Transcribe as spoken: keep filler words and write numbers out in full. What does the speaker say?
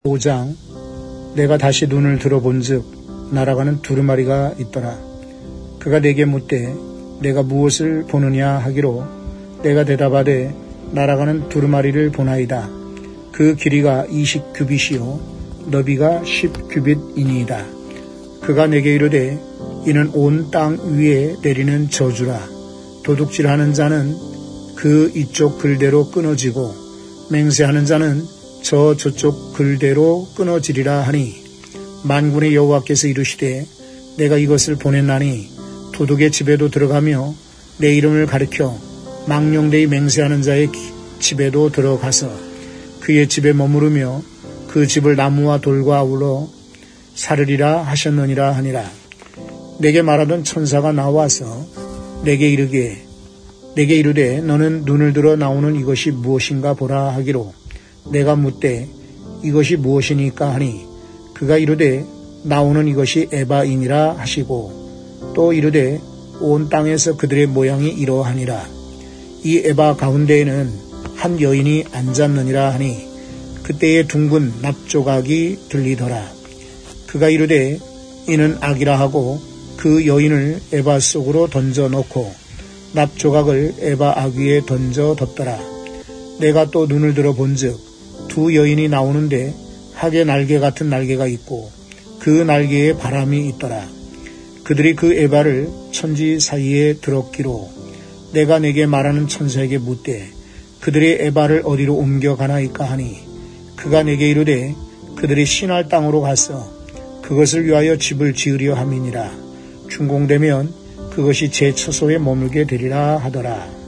오 장. 내가 다시 눈을 들어본즉 날아가는 두루마리가 있더라. 그가 내게 묻되 내가 무엇을 보느냐 하기로 내가 대답하되 날아가는 두루마리를 보나이다. 그 길이가 이십 규빗이요 너비가 십 규빗이니이다. 그가 내게 이르되 이는 온 땅 위에 내리는 저주라. 도둑질하는 자는 그 이쪽 글대로 끊어지고 맹세하는 자는 저 저쪽 글대로 끊어지리라 하니 만군의 여호와께서 이르시되 내가 이것을 보냈나니 도둑의 집에도 들어가며 내 이름을 가리켜 망령되이 맹세하는 자의 집에도 들어가서 그의 집에 머무르며 그 집을 나무와 돌과 아울러 사르리라 하셨느니라 하니라. 내게 말하던 천사가 나와서 내게 이르게 내게 이르되 너는 눈을 들어 나오는 이것이 무엇인가 보라 하기로 내가 묻되 이것이 무엇이니까 하니 그가 이르되 나오는 이것이 에바이니라 하시고 또 이르되 온 땅에서 그들의 모양이 이러하니라. 이 에바 가운데에는 한 여인이 앉았느니라 하니 그때의 둥근 납조각이 들리더라. 그가 이르되 이는 악이라 하고 그 여인을 에바 속으로 던져 놓고 납조각을 에바 악 위에 던져 뒀더라. 내가 또 눈을 들어 본즉 두 여인이 나오는데 학의 날개 같은 날개가 있고 그 날개에 바람이 있더라. 그들이 그 에바를 천지 사이에 들었기로 내가 내게 말하는 천사에게 묻되 그들의 에바를 어디로 옮겨가나이까 하니 그가 내게 이르되 그들이 신할 땅으로 가서 그것을 위하여 집을 지으려 함이니라. 준공되면 그것이 제 처소에 머물게 되리라 하더라.